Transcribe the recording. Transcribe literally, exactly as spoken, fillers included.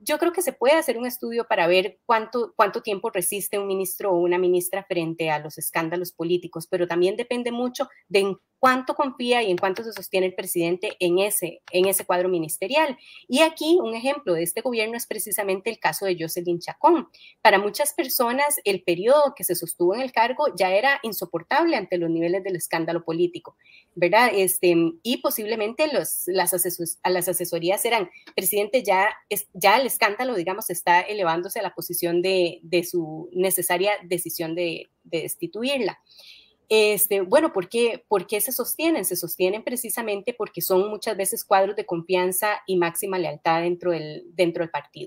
yo creo que se puede hacer un estudio para ver cuánto, cuánto tiempo resiste un ministro o una ministra frente a los escándalos políticos, pero también depende mucho de en cuánto confía y en cuánto se sostiene el presidente en ese, en ese cuadro ministerial. Y aquí un ejemplo de este gobierno es precisamente el caso de Jocelyn Chacón. Para muchas personas el periodo que se sostuvo en el cargo ya era insoportable ante los niveles del escándalo político, ¿verdad? Este, y posiblemente los, las, ases las asesorías eran, presidente, ya, es, ya el escándalo, digamos, está elevándose a la posición de, de su necesaria decisión de, de destituirla. Este, bueno, ¿por qué, ¿por qué se sostienen? Se sostienen precisamente porque son muchas veces cuadros de confianza y máxima lealtad dentro del, dentro del partido.